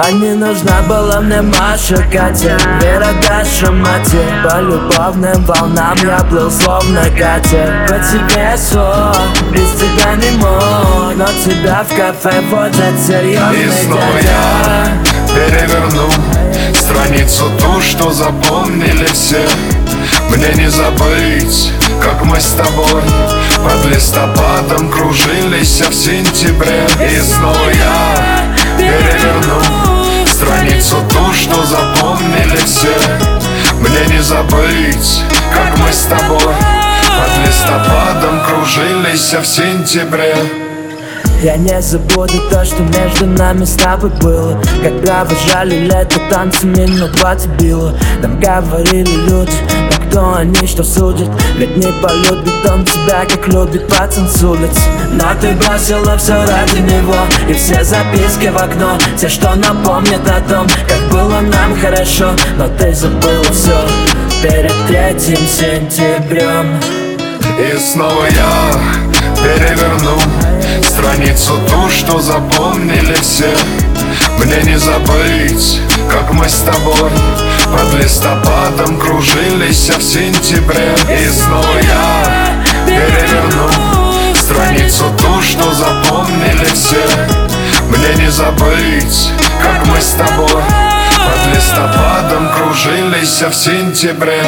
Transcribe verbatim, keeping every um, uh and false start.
А не нужна была мне Маша, Катя, Вера, Даша, мать. По любовным волнам я плыл словно катер. По тебе сон, без тебя не мог, но тебя в кафе водят серьезный И снова дядя. я переверну страницу ту, что запомнили все. Мне не забыть, как мы с тобой под листопадом кружились в сентябре. И снова я переверну страницу ту, что запомнили все. Мне не забыть, как мы с тобой под листопадом кружились в сентябре. Я не забуду то, что между нами с тобой было, когда выжали лето танцами, но потербило. Нам говорили люди, но кто они, что судят? Ведь не полюбит он тебя, как любит пацан с улиц. Но ты бросила все ради него, и все записки в окно, те, что напомнят о том, как было нам хорошо. Но ты забыла все перед третьим сентябрем. И снова я переверну страницу ту, что запомнили все. Мне не забыть, как мы с тобой под листопадом кружились в сентябре. И снова я переверну страницу ту, что запомнили все. Мне не забыть, как мы с тобой под листопадом кружились в сентябре.